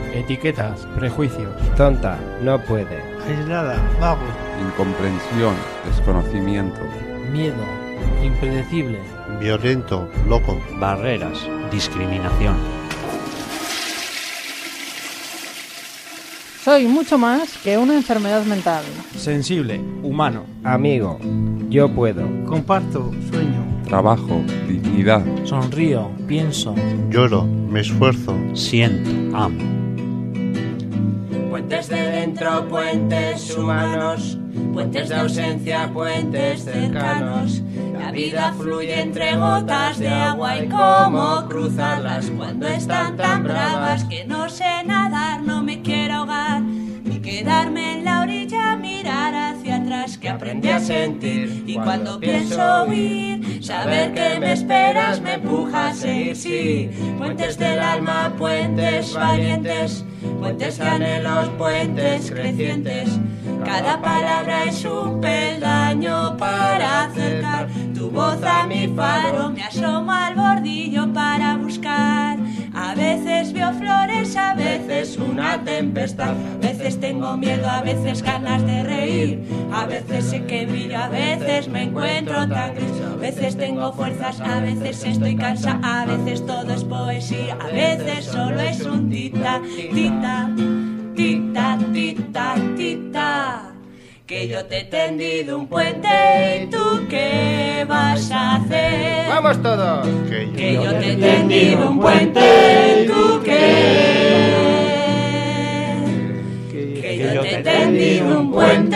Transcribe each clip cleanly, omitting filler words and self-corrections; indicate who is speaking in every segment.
Speaker 1: etiquetas, prejuicios.
Speaker 2: Tonta, no puede.
Speaker 3: Aislada, vago.
Speaker 4: Incomprensión, desconocimiento.
Speaker 1: Miedo, impredecible.
Speaker 3: Violento, loco.
Speaker 5: Barreras, discriminación.
Speaker 6: Soy mucho más que una enfermedad mental.
Speaker 1: Sensible, humano.
Speaker 2: Amigo, yo puedo.
Speaker 3: Comparto, sueño.
Speaker 4: Trabajo, dignidad.
Speaker 1: Sonrío, pienso.
Speaker 3: Lloro, me esfuerzo.
Speaker 5: Siento, amo.
Speaker 7: Puentes de dentro, puentes humanos. Puentes de ausencia, puentes cercanos. La vida fluye entre gotas de agua y cómo cruzarlas cuando están tan bravas que no sé nadar, no me quiero ahogar, ni quedarme en la orilla, mirar hacia atrás que aprendí a sentir. Y cuando pienso huir, saber que me esperas me empuja a seguir, sí. Puentes del alma, puentes valientes, puentes de anhelos, puentes crecientes. Cada palabra es un peldaño para acercar tu voz a mi faro. Me asomo al bordillo para buscar. A veces veo flores, a veces una tempestad. A veces tengo miedo, a veces ganas de reír. A veces sé que brillo, a veces me encuentro tan gris. A veces tengo fuerzas, a veces estoy cansada. A veces todo es poesía, a veces solo es un tita, tita, tita, tita, tita. Que yo te he tendido un puente y tú qué vas a hacer.
Speaker 2: ¡Vamos todos!
Speaker 7: Que yo te he tendido un puente y tú qué. Que yo te he tendido un puente.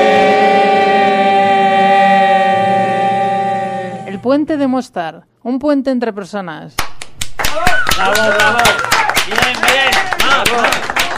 Speaker 6: El puente de Mostar, un puente entre personas.
Speaker 8: ¡Bravo, bravo! ¡Bien, bien! ¡Bravo!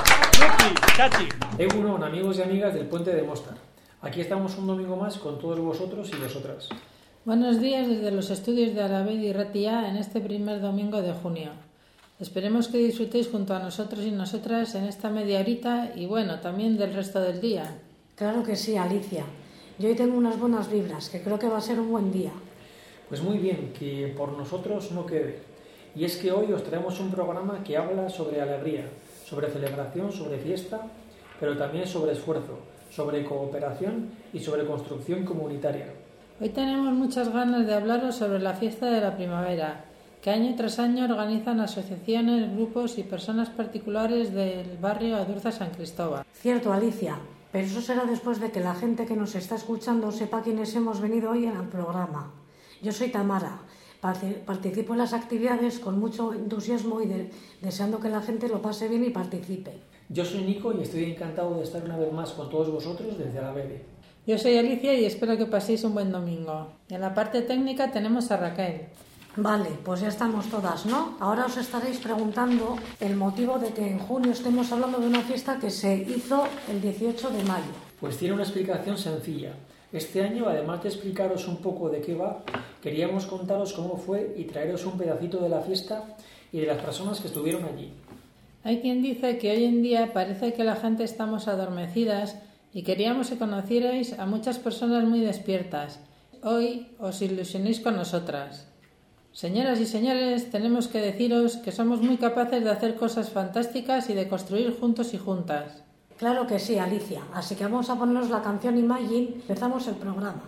Speaker 8: ¡Chachi!
Speaker 9: Egunon, amigos y amigas del Puente de Mostar. Aquí estamos un domingo más con todos vosotros y vosotras.
Speaker 10: Buenos días desde los estudios de Arabedi y Ratia en este primer domingo de junio. Esperemos que disfrutéis junto a nosotros y nosotras en esta media horita y bueno, también del resto del día.
Speaker 11: Claro que sí, Alicia. Yo hoy tengo unas buenas vibras, que creo que va a ser un buen día.
Speaker 9: Pues muy bien, que por nosotros no quede. Y es que hoy os traemos un programa que habla sobre alegría, sobre celebración, sobre fiesta, pero también sobre esfuerzo, sobre cooperación y sobre construcción comunitaria.
Speaker 10: Hoy tenemos muchas ganas de hablaros sobre la fiesta de la primavera, que año tras año organizan asociaciones, grupos y personas particulares del barrio Adurza San Cristóbal.
Speaker 11: Cierto, Alicia, pero eso será después de que la gente que nos está escuchando sepa quiénes hemos venido hoy en el programa. Yo soy Tamara, participo en las actividades con mucho entusiasmo y deseando que la gente lo pase bien y participe.
Speaker 9: Yo soy Nico y estoy encantado de estar una vez más con todos vosotros desde Arabedi.
Speaker 10: Yo soy Alicia y espero que paséis un buen domingo. En la parte técnica tenemos a Raquel.
Speaker 11: Vale, pues ya estamos todas, ¿no? Ahora os estaréis preguntando el motivo de que en junio estemos hablando de una fiesta que se hizo el 18 de mayo.
Speaker 9: Pues tiene una explicación sencilla. Este año, además de explicaros un poco de qué va, queríamos contaros cómo fue y traeros un pedacito de la fiesta y de las personas que estuvieron allí.
Speaker 10: Hay quien dice que hoy en día parece que la gente estamos adormecidas y queríamos que conocierais a muchas personas muy despiertas. Hoy os ilusionéis con nosotras. Señoras y señores, tenemos que deciros que somos muy capaces de hacer cosas fantásticas y de construir juntos y juntas.
Speaker 11: Claro que sí, Alicia. Así que vamos a ponernos la canción Imagine. Empezamos el programa.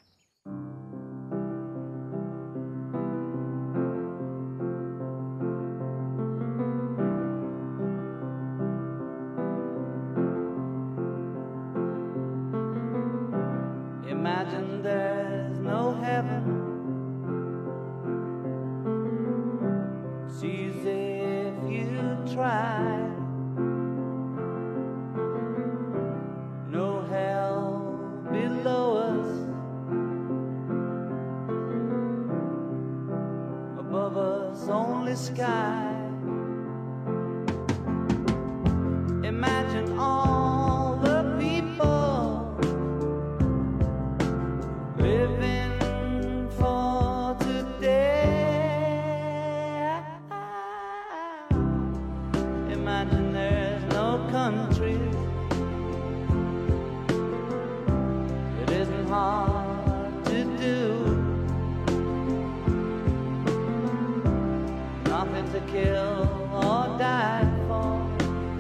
Speaker 12: Imagine there's no heaven. It's easy if you try. No hell below us. Above us only sky. Imagine all the people living for today. Imagine there's no country. It isn't hard to do. Nothing to kill or die for.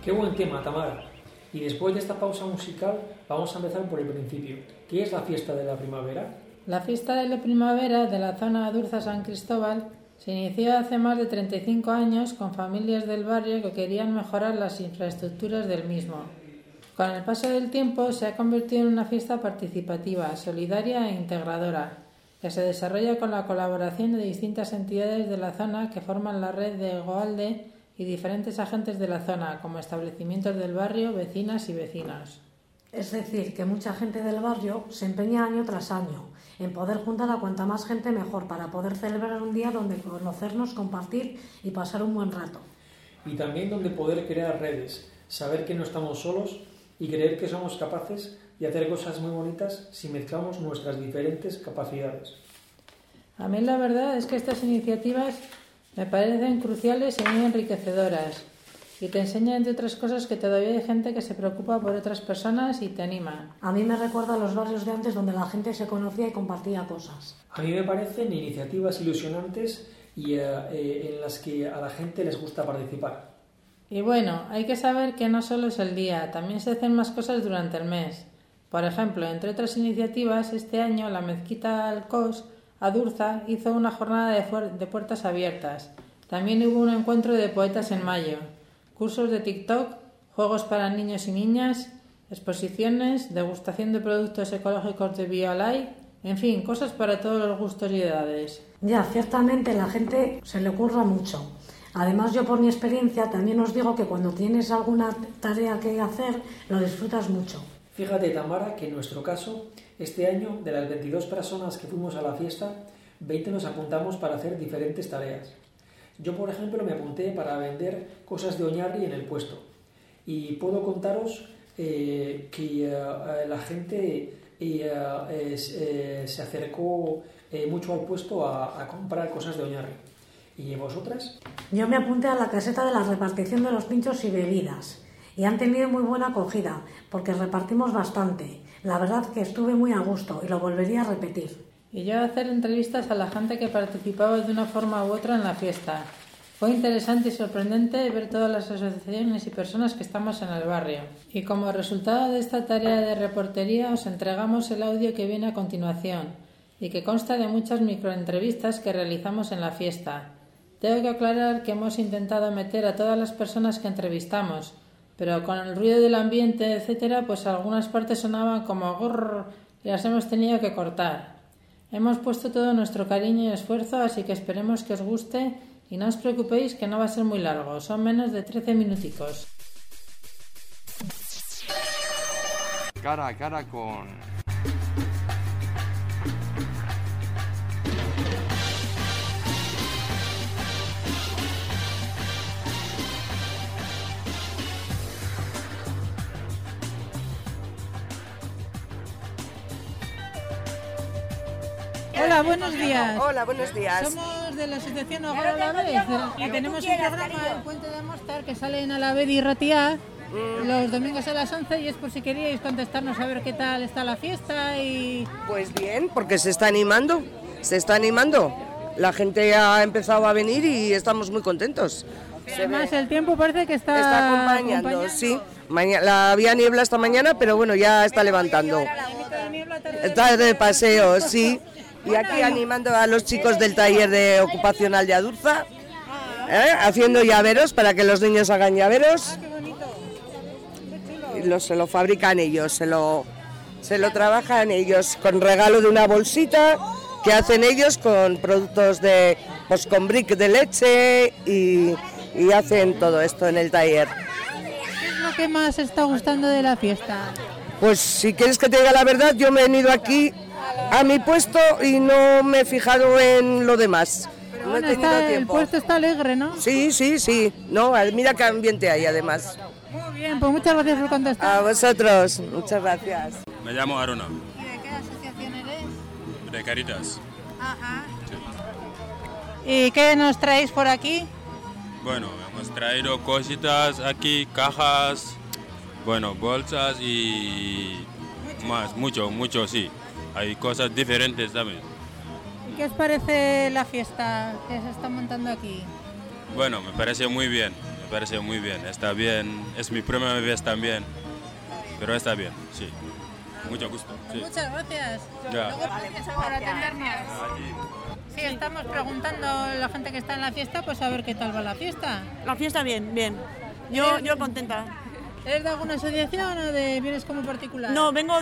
Speaker 9: Qué buen tema, Tamara. Y después de esta pausa musical vamos a empezar por el principio. ¿Qué es la fiesta de la primavera?
Speaker 10: La fiesta de la primavera de la zona Adurza-San Cristóbal se inició hace más de 35 años con familias del barrio que querían mejorar las infraestructuras del mismo. Con el paso del tiempo se ha convertido en una fiesta participativa, solidaria e integradora, que se desarrolla con la colaboración de distintas entidades de la zona que forman la red de Goalde y diferentes agentes de la zona, como establecimientos del barrio, vecinas y vecinos.
Speaker 11: Es decir, que mucha gente del barrio se empeña año tras año en poder juntar a cuanta más gente mejor para poder celebrar un día donde conocernos, compartir y pasar un buen rato.
Speaker 9: Y también donde poder crear redes, saber que no estamos solos y creer que somos capaces de hacer cosas muy bonitas si mezclamos nuestras diferentes capacidades.
Speaker 10: A mí la verdad es que estas iniciativas me parecen cruciales y muy enriquecedoras y te enseñan, entre otras cosas, que todavía hay gente que se preocupa por otras personas y te anima.
Speaker 11: A mí me recuerda a los barrios de antes donde la gente se conocía y compartía cosas.
Speaker 9: A mí me parecen iniciativas ilusionantes y en las que a la gente les gusta participar.
Speaker 10: Y bueno, hay que saber que no solo es el día, también se hacen más cosas durante el mes. Por ejemplo, entre otras iniciativas, este año la Mezquita Alcós Adurza hizo una jornada de puertas abiertas. También hubo un encuentro de poetas en mayo, cursos de TikTok, juegos para niños y niñas, exposiciones, degustación de productos ecológicos de BioLife, en fin, cosas para todos los gustos y edades.
Speaker 11: Ya, ciertamente la gente se le ocurra mucho. Además, yo por mi experiencia también os digo que cuando tienes alguna tarea que hacer, lo disfrutas mucho.
Speaker 9: Fíjate, Tamara, que en nuestro caso, este año, de las 22 personas que fuimos a la fiesta, 20 nos apuntamos para hacer diferentes tareas. Yo, por ejemplo, me apunté para vender cosas de Oñarri en el puesto. Y puedo contaros que la gente se acercó mucho al puesto a comprar cosas de Oñarri. ¿Y vosotras?
Speaker 11: Yo me apunté a la caseta de la repartición de los pinchos y bebidas. Y han tenido muy buena acogida, porque repartimos bastante. La verdad que estuve muy a gusto y lo volvería a repetir.
Speaker 10: Y yo a hacer entrevistas a la gente que participaba de una forma u otra en la fiesta. Fue interesante y sorprendente ver todas las asociaciones y personas que estamos en el barrio. Y como resultado de esta tarea de reportería os entregamos el audio que viene a continuación y que consta de muchas microentrevistas que realizamos en la fiesta. Tengo que aclarar que hemos intentado meter a todas las personas que entrevistamos, pero con el ruido del ambiente, etcétera, pues algunas partes sonaban como grrr y las hemos tenido que cortar. Hemos puesto todo nuestro cariño y esfuerzo, así que esperemos que os guste y no os preocupéis que no va a ser muy largo, son menos de 13 minuticos.
Speaker 4: Cara a cara con...
Speaker 10: Hola, buenos días.
Speaker 13: Hola, buenos días.
Speaker 10: Somos de la asociación Hogar Alavés y tenemos un programa El Puente de Mostar que sale en Alavés y Ratiá los domingos a las 11 y es por si queríais contestarnos a ver qué tal está la fiesta y...
Speaker 13: Pues bien, porque se está animando. La gente ha empezado a venir y estamos muy contentos.
Speaker 10: Además el tiempo parece que está
Speaker 13: acompañando. Sí. Había niebla esta mañana, pero bueno, ya está levantando. Está de paseo, sí. Y aquí animando a los chicos del taller de ocupacional de Adurza, haciendo llaveros para que los niños hagan llaveros. Y se lo fabrican ellos, se lo trabajan ellos con regalo de una bolsita que hacen ellos con productos pues con brick de leche y hacen todo esto en el taller.
Speaker 10: ¿Qué es lo que más está gustando de la fiesta?
Speaker 13: Pues si quieres que te diga la verdad, yo me he venido aquí a mi puesto y no me he fijado en lo demás.
Speaker 10: Pero
Speaker 13: no
Speaker 10: bueno,
Speaker 13: he tenido tiempo.
Speaker 10: El puesto está alegre, ¿no?
Speaker 13: Sí. No, mira qué ambiente hay además.
Speaker 10: Muy bien, pues muchas gracias por contestar.
Speaker 13: A vosotros, muchas gracias.
Speaker 14: Me llamo Aruna.
Speaker 10: ¿Y de qué asociación eres?
Speaker 14: De Caritas.
Speaker 10: Ajá. Sí. ¿Y qué nos traéis por aquí?
Speaker 14: Bueno, hemos traído cositas aquí, cajas, bueno, bolsas y más, mucho, sí. Hay cosas diferentes también.
Speaker 10: ¿Y qué os parece la fiesta que se está montando aquí?
Speaker 14: Bueno, me parece muy bien. Me parece muy bien, está bien. Es mi primera vez también, pero está bien, sí. Mucho gusto. Sí.
Speaker 10: Muchas gracias.
Speaker 14: Ya.
Speaker 10: Luego gracias por atendernos. Sí, estamos preguntando a la gente que está en la fiesta, pues a ver qué tal va la fiesta.
Speaker 15: La fiesta bien, bien. Yo contenta.
Speaker 10: ¿Eres de alguna asociación o vienes como particular?
Speaker 15: No, vengo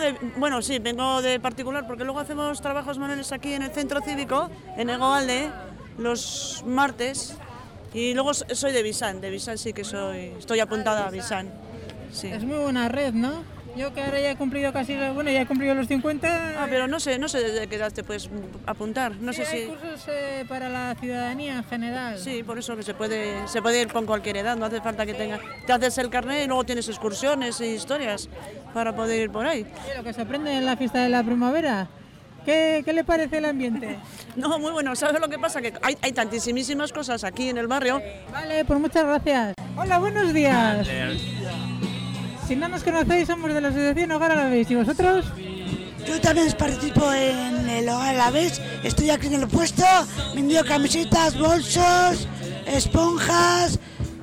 Speaker 15: de particular, porque luego hacemos trabajos manuales aquí en el centro cívico, en Egoalde, los martes. Y luego soy de Visan sí que estoy apuntada a Visan. Sí.
Speaker 10: Es muy buena red, ¿no? Yo que ahora ya he cumplido ya he cumplido los 50.
Speaker 15: Pero no sé desde qué edad te puedes apuntar. No sé
Speaker 10: hay cursos para la ciudadanía en general.
Speaker 15: Sí, por eso que se puede ir con cualquier edad, no hace falta que te haces el carnet y luego tienes excursiones y historias para poder ir por ahí.
Speaker 10: Sí, lo que se aprende en la fiesta de la primavera. ¿Qué le parece el ambiente?
Speaker 15: No, muy bueno. ¿Sabes lo que pasa? Que hay tantísimas cosas aquí en el barrio.
Speaker 10: Vale, pues muchas gracias. Hola, buenos días. Si no nos conocéis, somos de la Asociación Hogar Alavés. ¿Y vosotros?
Speaker 16: Yo también participo en el Hogar Alavés. Estoy aquí en el puesto, vendiendo camisetas, bolsos, esponjas,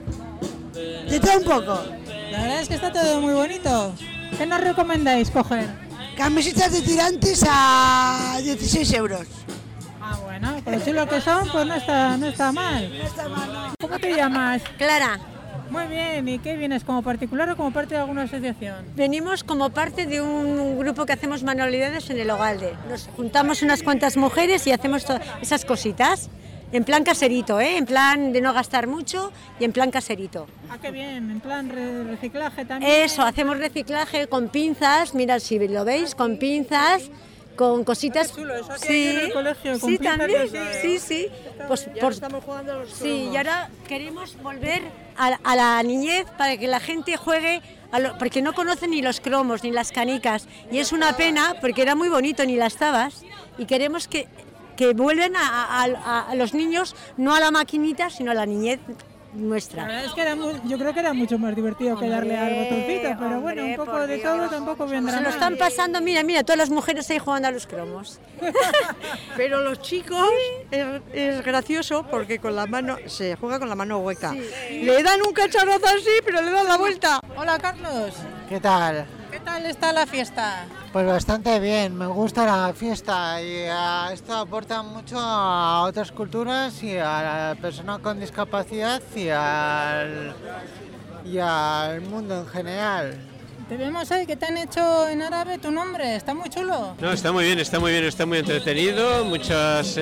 Speaker 16: de todo un poco.
Speaker 10: La verdad es que está todo muy bonito. ¿Qué nos recomendáis coger?
Speaker 16: Camisetas de tirantes a 16 euros.
Speaker 10: Ah, bueno, por lo chulo que son, pues no está mal.
Speaker 16: No está mal, no.
Speaker 10: ¿Cómo te llamas?
Speaker 17: Clara.
Speaker 10: Muy bien, ¿y qué vienes, como particular o como parte de alguna asociación?
Speaker 17: Venimos como parte de un grupo que hacemos manualidades en el Ogalde. Nos juntamos unas cuantas mujeres y hacemos esas cositas. En plan caserito, en plan de no gastar mucho y en plan caserito.
Speaker 10: Ah, qué bien, en plan reciclaje también.
Speaker 17: Eso, hacemos reciclaje con pinzas, mirad si lo veis, con pinzas, con cositas.
Speaker 10: Qué chulo, eso aquí en el colegio, con
Speaker 17: sí,
Speaker 10: pinzas,
Speaker 17: también,
Speaker 10: sí.
Speaker 17: Sí.
Speaker 15: Pues estamos jugando a los cromos.
Speaker 17: Sí, y ahora queremos volver a la niñez para que la gente juegue, porque no conocen ni los cromos ni las canicas. Y es una pena porque era muy bonito, ni las tabas, y queremos que vuelvan a los niños, no a la maquinita, sino a la niñez nuestra.
Speaker 10: La verdad es que yo creo que era mucho más divertido que darle al botoncito, pero bueno, un poco de todo tampoco vendrá.
Speaker 17: Se lo están pasando, mira, todas las mujeres ahí jugando a los cromos.
Speaker 18: Pero los chicos es gracioso porque con la mano se juega con la mano hueca. Sí. Le dan un cacharrazo así, pero le dan la vuelta.
Speaker 10: Hola, Carlos.
Speaker 19: ¿Qué tal?
Speaker 10: ¿Qué tal está la fiesta?
Speaker 19: Pues bastante bien, me gusta la fiesta y esto aporta mucho a otras culturas y a la persona con discapacidad y al mundo en general.
Speaker 10: Te vemos ahí que te han hecho en árabe tu nombre, está muy chulo.
Speaker 20: No, está muy bien, está muy entretenido, muchos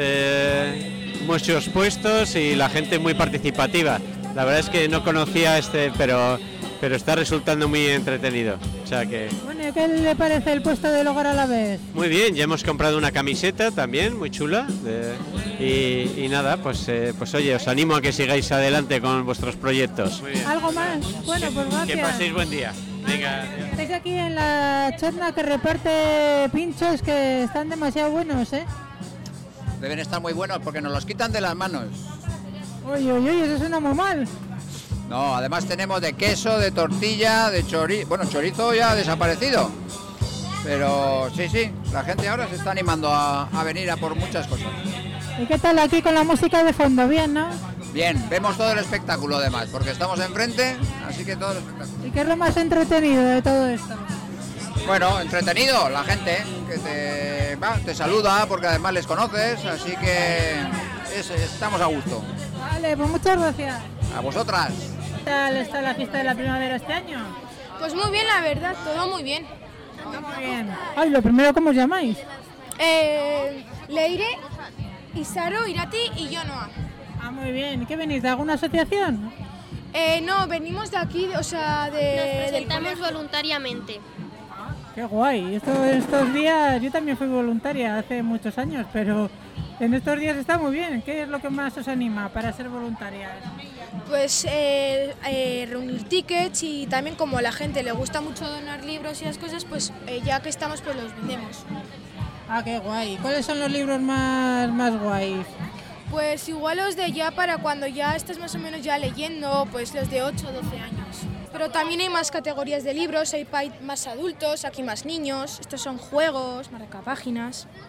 Speaker 20: puestos y la gente muy participativa. La verdad es que no conocía pero está resultando muy entretenido. O sea que...
Speaker 10: Bueno, ¿qué le parece el puesto del Hogar Alavés?
Speaker 20: Muy bien, ya hemos comprado una camiseta también, muy chula. Y nada, pues oye, os animo a que sigáis adelante con vuestros proyectos. Muy bien.
Speaker 10: ¿Algo más? Bueno, pues gracias.
Speaker 20: Que paséis buen día. Venga.
Speaker 10: Estáis aquí en la chorna que reparte pinchos que están demasiado buenos, ¿eh?
Speaker 21: Deben estar muy buenos porque nos los quitan de las manos.
Speaker 10: Oye, eso suena muy mal.
Speaker 21: No, además tenemos de queso, de tortilla, de chorizo. Bueno, chorizo ya ha desaparecido. Pero sí, la gente ahora se está animando a venir a por muchas cosas.
Speaker 10: ¿Y qué tal aquí con la música de fondo? Bien, ¿no?
Speaker 21: Bien, vemos todo el espectáculo además, porque estamos enfrente, así que todo el espectáculo.
Speaker 10: ¿Y qué es lo más entretenido de todo esto?
Speaker 21: Bueno, entretenido, la gente que te saluda porque además les conoces, así que estamos a gusto.
Speaker 10: Vale, pues muchas gracias.
Speaker 21: A vosotras.
Speaker 10: ¿Qué tal está la fiesta de la primavera este año?
Speaker 22: Pues muy bien, la verdad, todo muy bien.
Speaker 10: Todo muy bien. Ay, lo primero, ¿cómo os llamáis?
Speaker 22: Leire, Isaro, Irati y yo, Noa.
Speaker 10: Ah, muy bien. ¿Y qué venís, de alguna asociación?
Speaker 22: No, venimos de aquí, o sea,
Speaker 23: Nos presentamos voluntariamente.
Speaker 10: Qué guay. Estos días, yo también fui voluntaria hace muchos años, pero en estos días está muy bien. ¿Qué es lo que más os anima para ser voluntarias?
Speaker 22: Pues reunir tickets y también como a la gente le gusta mucho donar libros y las cosas, pues ya que estamos pues los vendemos.
Speaker 10: Ah, qué guay. ¿Cuáles son los libros más guays?
Speaker 22: Pues igual los de ya para cuando ya estás más o menos ya leyendo, pues los de 8 o 12 años. Pero también hay más categorías de libros, hay más adultos, aquí más niños, estos son juegos, marcapáginas.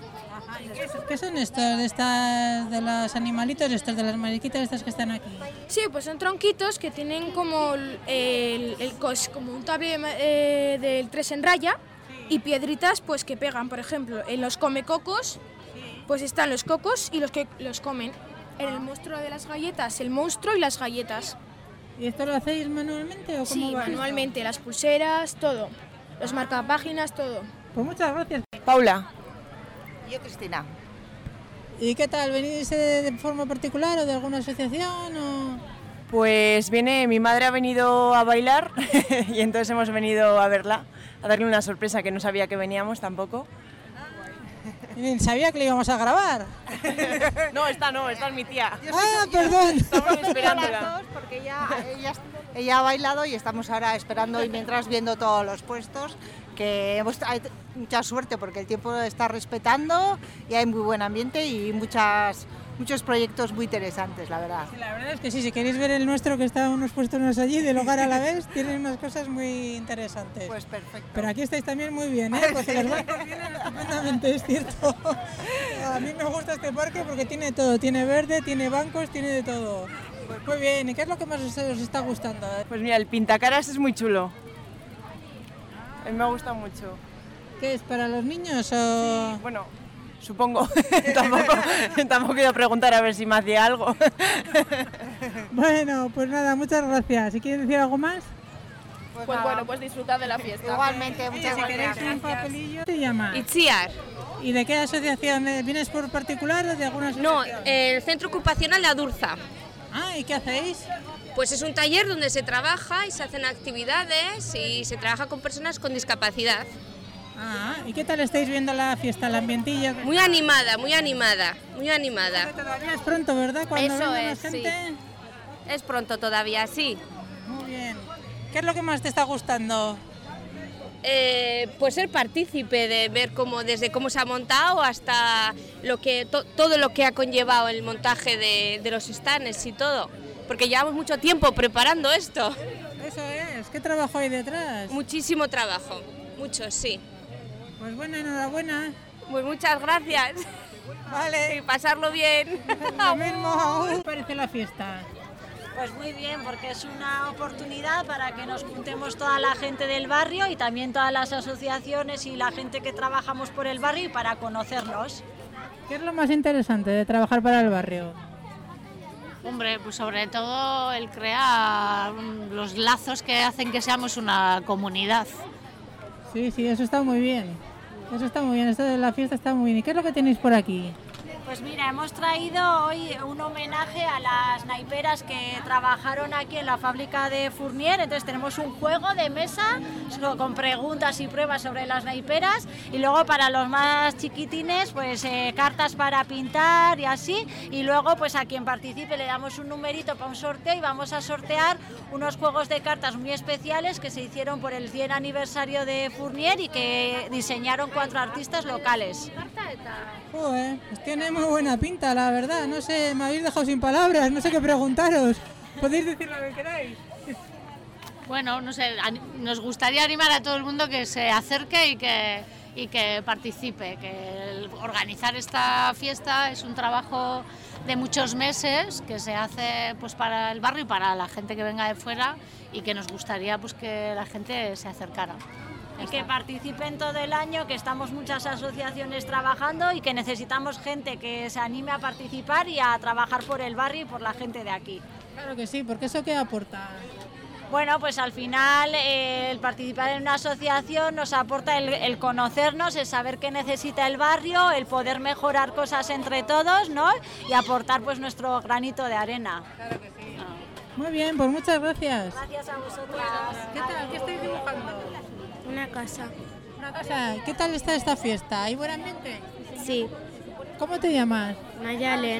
Speaker 10: ¿Qué son estos de los animalitos, estos de las mariquitas estas que están aquí?
Speaker 22: Sí, pues son tronquitos que tienen como como un tablero del 3 en raya y piedritas pues que pegan, por ejemplo, en los comecocos, pues están los cocos y los que los comen. En el monstruo de las galletas, el monstruo y las galletas.
Speaker 10: ¿Y esto lo hacéis manualmente o cómo
Speaker 22: Sí,
Speaker 10: va
Speaker 22: manualmente, las pulseras, todo. Los marcapáginas, todo.
Speaker 10: Pues muchas gracias.
Speaker 1: Paula. Yo, Cristina.
Speaker 10: ¿Y qué tal? ¿Venís de forma particular o de alguna asociación o...?
Speaker 1: Pues mi madre ha venido a bailar y entonces hemos venido a verla, a darle una sorpresa que no sabía que veníamos tampoco.
Speaker 10: Sabía que le íbamos a grabar.
Speaker 1: No, esta es mi tía.
Speaker 10: Perdón.
Speaker 1: Estamos esperándola.
Speaker 3: Porque ella ha bailado y estamos ahora esperando y mientras viendo todos los puestos, que hay mucha suerte porque el tiempo está respetando y hay muy buen ambiente y muchos proyectos muy interesantes, la verdad.
Speaker 10: Sí, la verdad es que sí, si queréis ver el nuestro que está unos puestos allí, del hogar a la vez, tienen unas cosas muy interesantes.
Speaker 3: Pues perfecto.
Speaker 10: Pero aquí estáis también muy bien, porque los bancos vienen estupendamente, es cierto. A mí me gusta este parque porque tiene todo, tiene verde, tiene bancos, tiene de todo. Muy bien, ¿y qué es lo que más os está gustando?
Speaker 1: Pues mira, el pintacaras es muy chulo. A mí me gusta mucho.
Speaker 10: ¿Qué es, para los niños o...?
Speaker 1: Sí, bueno, supongo. tampoco quiero preguntar a ver si me hacía algo.
Speaker 10: Bueno, pues nada, muchas gracias. ¿Y quieres decir algo más?
Speaker 1: Pues bueno, pues disfrutad de la fiesta.
Speaker 3: Igualmente, muchas gracias.
Speaker 10: Si queréis un papelillo... ¿Qué te llamas?
Speaker 23: Itziar.
Speaker 10: ¿Y de qué asociación? ¿Vienes por particular o de alguna asociación?
Speaker 23: No, el Centro Ocupacional de Adurza.
Speaker 10: Ah, ¿y qué hacéis?
Speaker 23: Pues es un taller donde se trabaja y se hacen actividades y se trabaja con personas con discapacidad.
Speaker 10: Ah, ¿y qué tal estáis viendo la fiesta, el ambientillo?
Speaker 23: Muy animada, muy animada, muy animada.
Speaker 10: Todavía es pronto, ¿verdad? Cuando
Speaker 23: Eso
Speaker 10: venga
Speaker 23: es,
Speaker 10: más gente...
Speaker 23: sí. Es pronto todavía, sí.
Speaker 10: Muy bien. ¿Qué es lo que más te está gustando?
Speaker 23: Pues ser partícipe de ver desde cómo se ha montado hasta todo lo que ha conllevado el montaje de los stands y todo. Porque llevamos mucho tiempo preparando esto.
Speaker 10: Eso es, ¿qué trabajo hay detrás?
Speaker 23: Muchísimo trabajo, mucho, sí.
Speaker 10: Pues bueno, enhorabuena.
Speaker 23: Pues muchas gracias.
Speaker 10: Vale.
Speaker 23: Y pasarlo bien.
Speaker 10: Lo mismo. ¿Qué os parece la fiesta?
Speaker 5: Pues muy bien, porque es una oportunidad para que nos juntemos toda la gente del barrio y también todas las asociaciones y la gente que trabajamos por el barrio y para conocernos.
Speaker 10: ¿Qué es lo más interesante de trabajar para el barrio?
Speaker 24: Hombre, pues sobre todo el crear los lazos que hacen que seamos una comunidad.
Speaker 10: Sí, eso está muy bien. Eso está muy bien, esto de la fiesta está muy bien. ¿Y qué es lo que tenéis por aquí?
Speaker 5: Pues mira, hemos traído hoy un homenaje a las naiperas que trabajaron aquí en la fábrica de Fournier. Entonces tenemos un juego de mesa con preguntas y pruebas sobre las naiperas y luego para los más chiquitines pues cartas para pintar y así, y luego pues a quien participe le damos un numerito para un sorteo y vamos a sortear unos juegos de cartas muy especiales que se hicieron por el 100 aniversario de Fournier y que diseñaron 4 artistas locales.
Speaker 10: Joder, pues tiene muy buena pinta, la verdad. No sé, me habéis dejado sin palabras, no sé qué preguntaros. ¿Podéis decir lo que queráis?
Speaker 24: Bueno, no sé, nos gustaría animar a todo el mundo que se acerque y que participe, que organizar esta fiesta es un trabajo de muchos meses que se hace pues para el barrio y para la gente que venga de fuera y que nos gustaría pues que la gente se acercara.
Speaker 5: Y que participen todo el año, que estamos muchas asociaciones trabajando y que necesitamos gente que se anime a participar y a trabajar por el barrio y por la gente de aquí.
Speaker 10: Claro que sí, porque ¿eso qué aporta?
Speaker 5: Bueno, pues al final el participar en una asociación nos aporta el conocernos, el saber qué necesita el barrio, el poder mejorar cosas entre todos, ¿no? Y aportar pues nuestro granito de arena.
Speaker 10: Claro que sí. Muy bien, pues muchas gracias.
Speaker 5: Gracias a vosotras.
Speaker 10: ¿Qué tal? ¿Qué estáis dibujando?
Speaker 22: Una casa.
Speaker 10: Una casa. ¿Qué tal está esta fiesta? ¿Hay buen ambiente?
Speaker 22: Sí.
Speaker 10: ¿Cómo te llamas?
Speaker 22: Mayalen.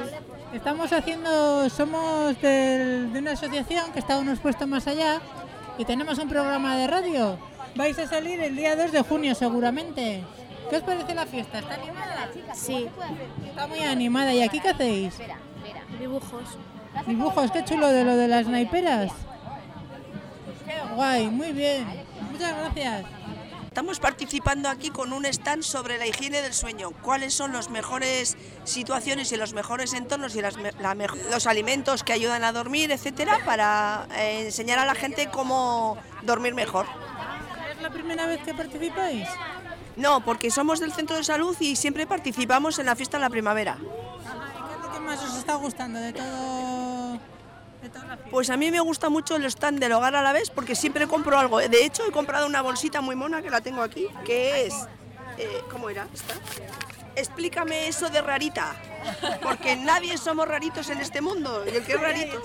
Speaker 10: Somos de una asociación que está unos puestos más allá y tenemos un programa de radio. Vais a salir el día 2 de junio seguramente. ¿Qué os parece la fiesta? ¿Está animada?
Speaker 22: Sí.
Speaker 10: Está muy animada. ¿Y aquí qué hacéis?
Speaker 22: Dibujos.
Speaker 10: Dibujos, qué chulo de lo de las naiperas. Qué guay, muy bien. Muchas gracias.
Speaker 2: Estamos participando aquí con un stand sobre la higiene del sueño. ¿Cuáles son las mejores situaciones y los mejores entornos y los alimentos que ayudan a dormir, etcétera, para enseñar a la gente cómo dormir mejor?
Speaker 10: ¿Es la primera vez que participáis?
Speaker 2: No, porque somos del centro de salud y siempre participamos en la fiesta de la primavera.
Speaker 10: ¿Y qué es lo que más os está gustando de todo la fiesta?
Speaker 2: Pues a mí me gusta mucho el stand del Hogar Alavés porque siempre compro algo. De hecho, he comprado una bolsita muy mona que la tengo aquí, que es... ¿cómo era esta? Explícame eso de rarita, porque nadie somos raritos en este mundo. Y el que es rarito...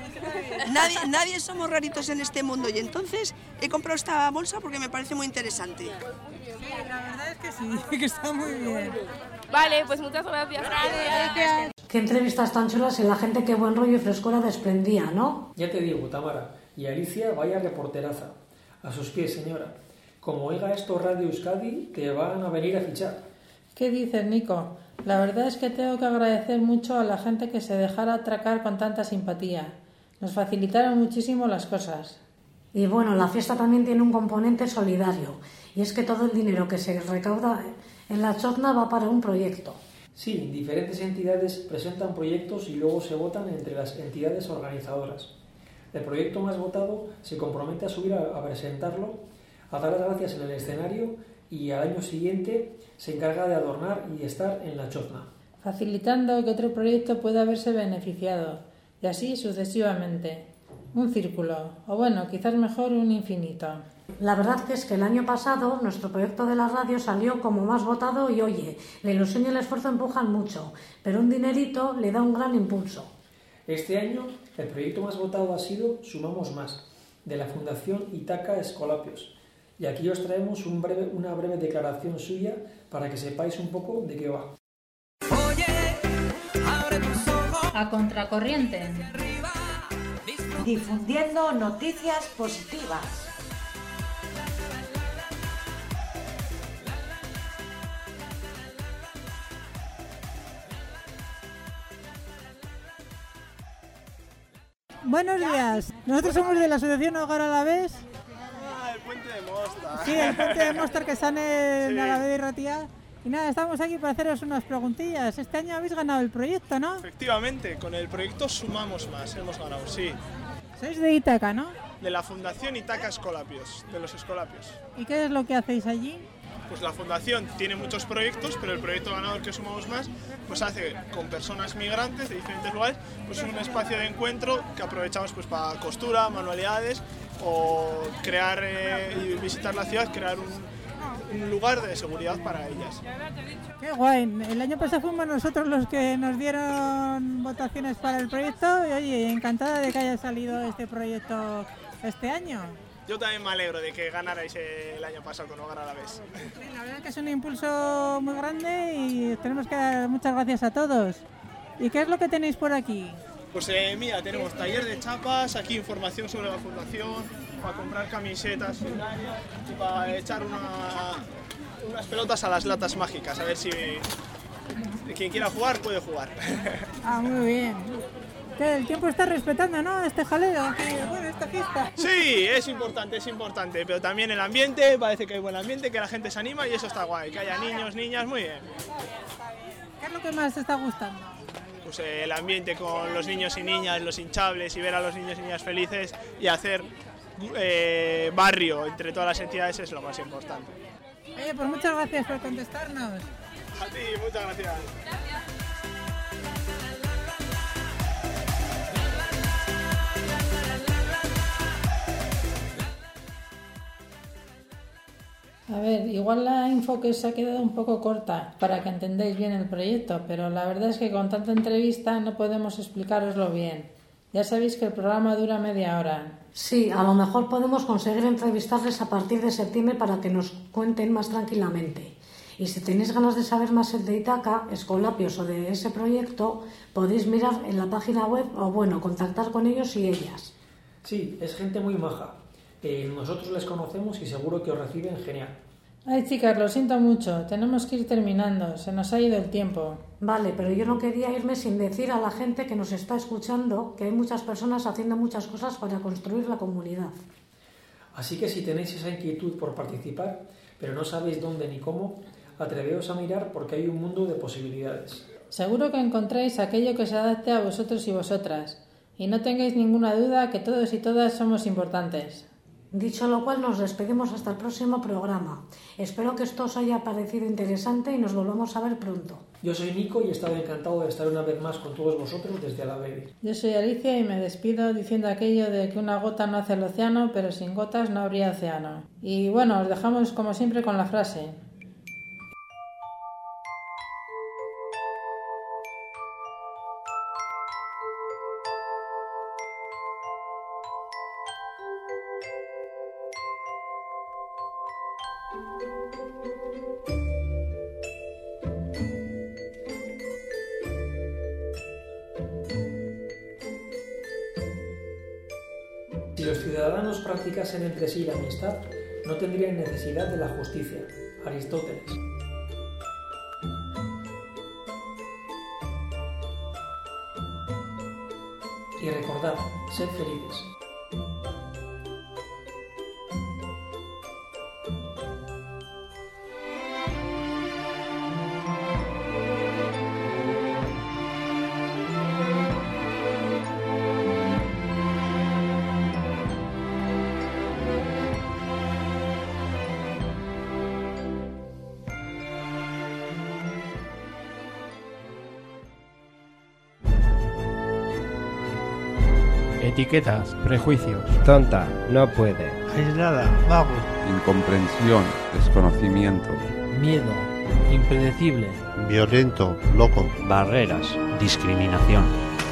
Speaker 2: Nadie somos raritos en este mundo, y entonces he comprado esta bolsa porque me parece muy interesante.
Speaker 10: Sí, la verdad es que sí, que está muy bien.
Speaker 23: Vale, pues muchas gracias.
Speaker 10: Gracias.
Speaker 11: Qué entrevistas tan chulas y la gente qué buen rollo y frescura desprendía, ¿no?
Speaker 9: Ya te digo, Tamara, y Alicia vaya reporteraza. A sus pies, señora. Como oiga esto Radio Euskadi, te van a venir a fichar.
Speaker 10: ¿Qué dices, Nico? La verdad es que tengo que agradecer mucho a la gente que se dejara atracar con tanta simpatía. Nos facilitaron muchísimo las cosas.
Speaker 11: Y bueno, la fiesta también tiene un componente solidario, y es que todo el dinero que se recauda en la chozna va para un proyecto.
Speaker 9: Sí, diferentes entidades presentan proyectos y luego se votan entre las entidades organizadoras. El proyecto más votado se compromete a subir a presentarlo, a dar las gracias en el escenario y al año siguiente se encarga de adornar y estar en la chozna.
Speaker 10: Facilitando que otro proyecto pueda haberse beneficiado, y así sucesivamente. Un círculo, o bueno, quizás mejor un infinito.
Speaker 11: La verdad que es que el año pasado nuestro proyecto de la radio salió como más votado y oye, la ilusión y el esfuerzo empujan mucho, pero un dinerito le da un gran impulso.
Speaker 9: Este año el proyecto más votado ha sido Sumamos Más, de la Fundación Itaca Escolapios. Y aquí os traemos una breve declaración suya para que sepáis un poco de qué va.
Speaker 10: A contracorriente.
Speaker 6: Difundiendo noticias positivas.
Speaker 10: Buenos días. Nosotros somos de la Asociación Hogar Alavés.
Speaker 7: El puente de Mostar.
Speaker 10: Sí, el puente de Mostar que está en Alavés y Ratía. Y nada, estamos aquí para haceros unas preguntillas. Este año habéis ganado el proyecto, ¿no?
Speaker 7: Efectivamente, con el proyecto Sumamos Más, hemos ganado, sí.
Speaker 10: Sois de Itaca, ¿no?
Speaker 7: De la Fundación Itaca Escolapios, de los Escolapios.
Speaker 10: ¿Y qué es lo que hacéis allí?
Speaker 7: Pues la fundación tiene muchos proyectos, pero el proyecto ganador que Sumamos Más pues hace con personas migrantes de diferentes lugares pues un espacio de encuentro que aprovechamos pues para costura, manualidades o crear y visitar la ciudad, crear un lugar de seguridad para ellas.
Speaker 10: Qué guay, el año pasado fuimos nosotros los que nos dieron votaciones para el proyecto y oye, encantada de que haya salido este proyecto este año.
Speaker 7: Yo también me alegro de que ganarais el año pasado con Hogar Alavés.
Speaker 10: La verdad es que es un impulso muy grande y tenemos que dar muchas gracias a todos. ¿Y qué es lo que tenéis por aquí?
Speaker 7: Pues mira, tenemos taller de chapas, aquí información sobre la fundación, para comprar camisetas y para echar unas pelotas a las latas mágicas, a ver si quien quiera jugar puede jugar.
Speaker 10: Ah, muy bien. El tiempo está respetando, ¿no? Este jaleo, bueno, esta fiesta.
Speaker 7: Sí, es importante, pero también el ambiente, parece que hay buen ambiente, que la gente se anima y eso está guay, que haya niños, niñas, muy bien.
Speaker 10: ¿Qué es lo que más te está gustando?
Speaker 7: Pues el ambiente con los niños y niñas, los hinchables y ver a los niños y niñas felices y hacer barrio entre todas las entidades es lo más importante.
Speaker 10: Oye, pues muchas gracias por contestarnos.
Speaker 7: A ti, muchas gracias.
Speaker 10: A ver, igual la info que os ha quedado un poco corta para que entendáis bien el proyecto, pero la verdad es que con tanta entrevista no podemos explicaroslo bien. Ya sabéis que el programa dura media hora.
Speaker 11: Sí, a lo mejor podemos conseguir entrevistarles a partir de septiembre para que nos cuenten más tranquilamente. Y si tenéis ganas de saber más de Itaca, Escolapios o de ese proyecto, podéis mirar en la página web o bueno, contactar con ellos y ellas.
Speaker 9: Sí, es gente muy maja. Nosotros les conocemos y seguro que os reciben genial.
Speaker 10: Ay, chicas, lo siento mucho. Tenemos que ir terminando. Se nos ha ido el tiempo.
Speaker 11: Vale, pero yo no quería irme sin decir a la gente que nos está escuchando que hay muchas personas haciendo muchas cosas para construir la comunidad.
Speaker 9: Así que si tenéis esa inquietud por participar, pero no sabéis dónde ni cómo, atreveos a mirar porque hay un mundo de posibilidades.
Speaker 10: Seguro que encontráis aquello que se adapte a vosotros y vosotras, y no tengáis ninguna duda que todos y todas somos importantes.
Speaker 11: Dicho lo cual, nos despedimos hasta el próximo programa. Espero que esto os haya parecido interesante y nos volvamos a ver pronto.
Speaker 9: Yo soy Nico y he estado encantado de estar una vez más con todos vosotros desde Alaveri.
Speaker 10: Yo soy Alicia y me despido diciendo aquello de que una gota no hace el océano, pero sin gotas no habría océano. Y bueno, os dejamos como siempre con la frase.
Speaker 9: Si los ciudadanos practicasen entre sí la amistad, no tendrían necesidad de la justicia. Aristóteles. Y recordad, sed felices.
Speaker 4: Etiquetas, prejuicios.
Speaker 8: Tonta, no puede.
Speaker 4: Aislada, vago.
Speaker 12: Incomprensión, desconocimiento.
Speaker 4: Miedo, impredecible.
Speaker 13: Violento, loco.
Speaker 25: Barreras, discriminación.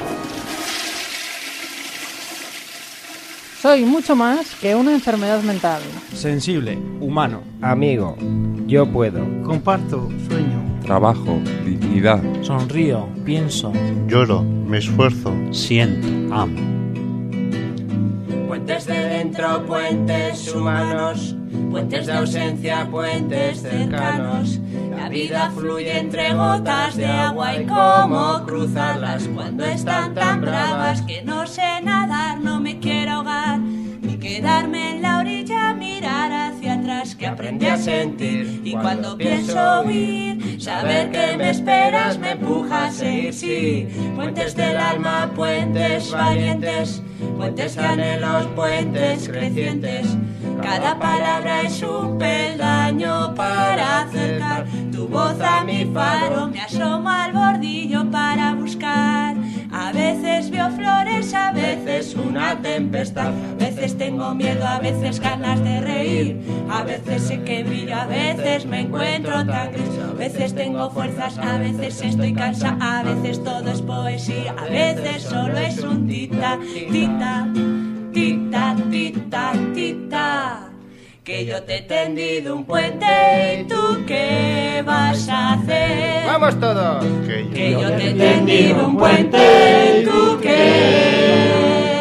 Speaker 10: Soy mucho más que una enfermedad mental.
Speaker 4: Sensible, humano.
Speaker 8: Amigo, yo puedo.
Speaker 4: Comparto, sueño.
Speaker 12: Trabajo, dignidad.
Speaker 4: Sonrío, pienso.
Speaker 13: Lloro, me esfuerzo.
Speaker 25: Siento, amo.
Speaker 26: Puentes de dentro, puentes humanos, puentes de ausencia, puentes cercanos. La vida fluye entre gotas de agua y cómo cruzarlas cuando están tan bravas que no sé nadar, no me quiero ahogar, ni quedarme en la orilla, mirar hacia atrás que aprendí a sentir. Y cuando pienso huir, saber que me esperas me empuja a seguir, sí. Puentes del alma, puentes valientes, puentes de anhelos, puentes crecientes. Cada palabra es un peldaño para acercar tu voz a mi faro. Me asomo al bordillo para buscar. A veces veo flores, a veces una tempestad. A veces tengo miedo, a veces ganas de reír. A veces sé que brillo, a veces me encuentro tan gris. A veces tengo fuerzas, a veces estoy cansada. A veces todo es poesía, a veces solo es un tita, tita, tita, tita, tita. Que yo te he tendido un puente y tú qué vas a hacer.
Speaker 8: ¡Vamos todos!
Speaker 26: Que yo te he tendido un puente y tú qué.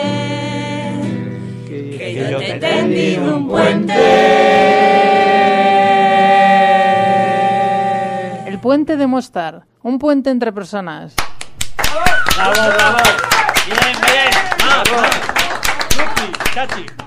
Speaker 26: Que yo te he tendido un puente.
Speaker 10: El puente de Mostar, un puente entre personas.
Speaker 4: ¡Bravo, bravo! ¡Bien, bien! ¡Bravo! ¡Chachi!